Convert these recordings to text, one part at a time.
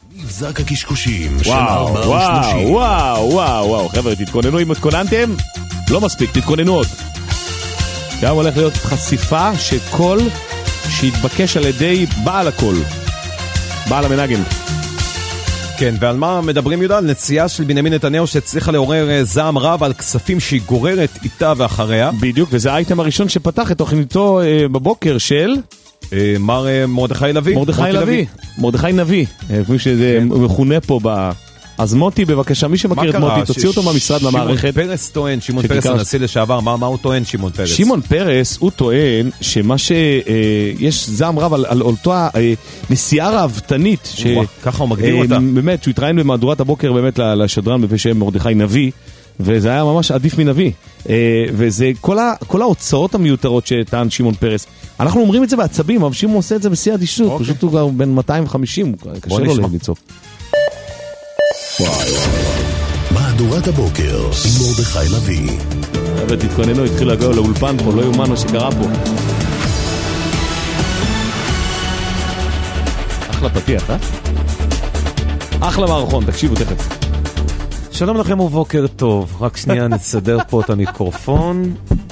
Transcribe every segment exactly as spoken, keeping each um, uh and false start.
מבזק הקשקושים של וואו, ארבע וואו, ושלושים. וואו, וואו, וואו, חבר'ה, תתכוננו אם התכוננתם, לא מספיק, תתכוננו עוד. גם הולך להיות חשיפה שכל שהתבקש על ידי בעל הכל, בעל המנגן. כן, ועל מה מדברים יהודה? על נציאה של בנימין נתניהו שהצליחה לעורר זעם רב על כספים שהיא גוררת איתה ואחריה. בדיוק, וזה האייטם הראשון שפתח את תוכניתו אה, בבוקר של... אה, מר אה, מרדכי לוי. מרדכי לוי. מרדכי נביא, כפי שזה כן. מכונה פה ב... אז מוטי, בבקשה, מי שמכיר את מוטי, תוציא אותו מהמשרד למערכת. שמעון פרס טוען, שמעון פרס הנשיא לשעבר, מה, מה הוא טוען, שמעון פרס? שמעון פרס, הוא טוען שמה שיש זעם רב על, על אותו נסיעה ראוותנית, ש... ככה הוא מגדיר אותה. באמת, שהוא התראיין במהדורת הבוקר באמת לשדרן בפה שם מרדכי נביא, וזה היה ממש עדיף מנביא. וזה כל, ה, כל ההוצאות המיותרות שטען שמעון פרס. אנחנו אומרים את זה בעצבים, אבל שמעון עושה את זה בשיא אדישות, אוקיי. פשוט הוא כבר בין מאתיים וחמישים, קשה לו לצעוק. מהדורת הבוקר עם מרדכי לוי. ותתכוננו, התחיל להגיע לאולפן פה, לא יומן מה שקרה פה. אחלה פתיח, אה? אחלה מערכון, תקשיבו תכף. שלום לכם ובוקר טוב, רק שנייה נסדר פה את המיקרופון.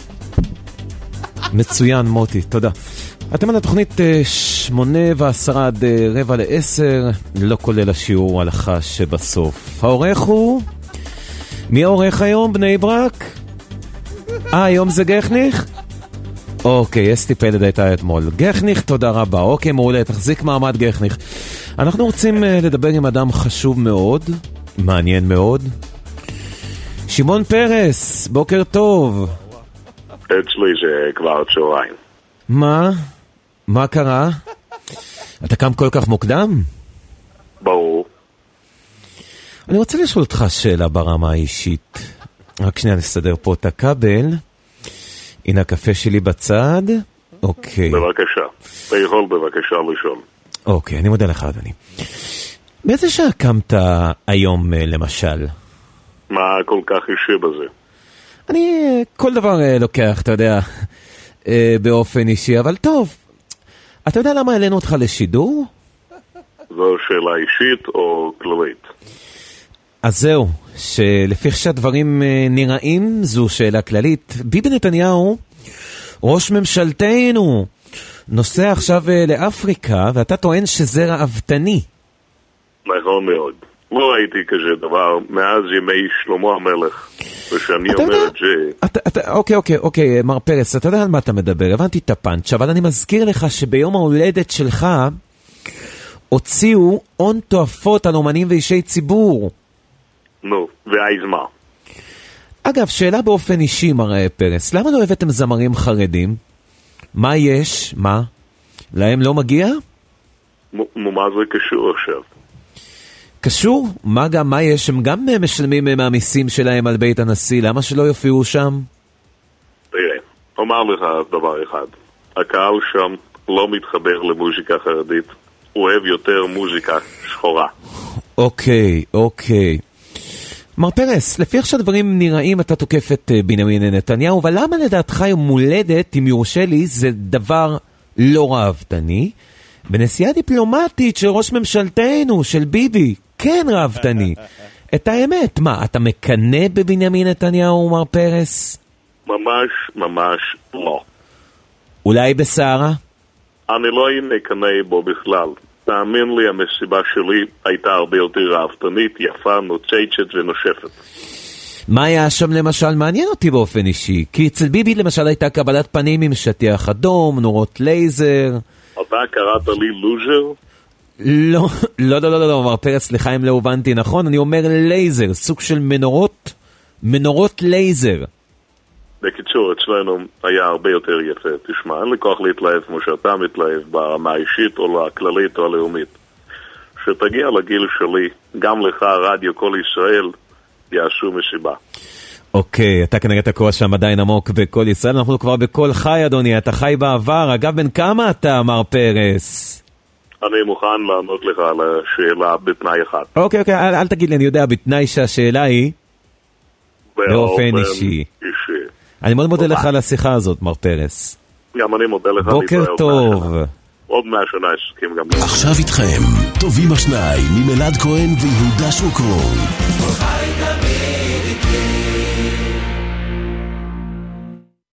מצוין מוטי, תודה. אתם על התוכנית שמונה ועשרה עד רבע לעשר, לא כולל השיעור הלכה שבסוף. העורך הוא... מי העורך היום, בני ברק? אה, היום זה גחניך? אוקיי, אסתי פלד הייתה אתמול. גחניך, תודה רבה. אוקיי, מעולה, תחזיק מעמד גחניך. אנחנו רוצים לדבר עם אדם חשוב מאוד, מעניין מאוד. שמעון פרס, בוקר טוב. אצלי זה כבר צהריים. מה? מה קרה? אתה קם כל כך מוקדם? ברור. אני רוצה לשאול אותך שאלה ברמה האישית. רק שנייה נסדר פה את הכבל. הנה הקפה שלי בצד. אוקיי. בבקשה. אתה יכול בבקשה לשאול. אוקיי, אני מודה לך אדוני. באיזה שעה קמת היום למשל? מה כל כך אישי בזה? אני כל דבר לוקח, אתה יודע, באופן אישי, אבל טוב. אתה יודע למה העלינו אותך לשידור? זו שאלה אישית או כללית? אז זהו, שלפי שהדברים נראים זו שאלה כללית. ביבי נתניהו, ראש ממשלתנו, נוסע עכשיו לאפריקה, ואתה טוען שזה ראוותני. נכון מאוד. לא ראיתי כזה דבר מאז ימי שלמה המלך, ושאני אומר את זה... אוקיי, אוקיי, אוקיי, מר פרס, אתה יודע על מה אתה מדבר, הבנתי את הפאנץ', אבל אני מזכיר לך שביום ההולדת שלך הוציאו הון תועפות על אומנים ואישי ציבור. נו, ואז מה? אגב, שאלה באופן אישי, מר פרס, למה לא הבאתם זמרים חרדים? מה יש? מה? להם לא מגיע? מה זה קשור עכשיו? קשור? מה גם, מה יש? הם גם משלמים מהמיסים שלהם על בית הנשיא, למה שלא יופיעו שם? תראה, אומר לך דבר אחד, הקהל שם לא מתחבר למוזיקה חרדית, הוא אוהב יותר מוזיקה שחורה. אוקיי, אוקיי. מר פרס, לפי איך שהדברים נראים אתה תוקף את בנימין נתניהו, אבל למה לדעתך יום הולדת, אם יורשה לי, זה דבר לא ראוותני? בנסיעה דיפלומטית של ראש ממשלתנו, של ביבי, כן ראוותני. את האמת, מה, אתה מקנה בבנימין נתניהו, מר פרס? ממש, ממש לא. אולי בסערה? אני לא מקנה בו בכלל. תאמין לי, המסיבה שלי הייתה הרבה יותר ראוותנית, יפה, נוצצת ונושפת. מה היה שם למשל? מעניין אותי באופן אישי. כי אצל ביבי למשל הייתה קבלת פנים עם שטיח אדום, נורות לייזר. אתה קראת לי לוזר? לא, לא, לא, לא, לא, מר פרץ, סליחה אם לא הובנתי נכון, אני אומר לייזר, סוג של מנורות, מנורות לייזר. בקיצור, אצלנו היה הרבה יותר יפה. תשמע, אין לי כוח להתלהב כמו שאתה מתלהב ברמה האישית או הכללית או הלאומית. שתגיע לגיל שלי, גם לך, רדיו כל ישראל, יעשו מסיבה. אוקיי, אתה כנראה תקוע שם עדיין עמוק בכל ישראל, אנחנו כבר בכל חי, אדוני, אתה חי בעבר. אגב, בן כמה אתה, מר פרס? אני מוכן לענות לך על השאלה בתנאי אחד. אוקיי, אוקיי, אל, אל תגיד לי, אני יודע, בתנאי שהשאלה היא באופן אישי. אני מאוד מודה לך על השיחה הזאת, מר פרס. גם אני מודה לך. בוקר טוב. עוד מאה שנה עסקים גם... עכשיו איתכם, טובים השניים, ממלעד כהן ויהודה שוקרון.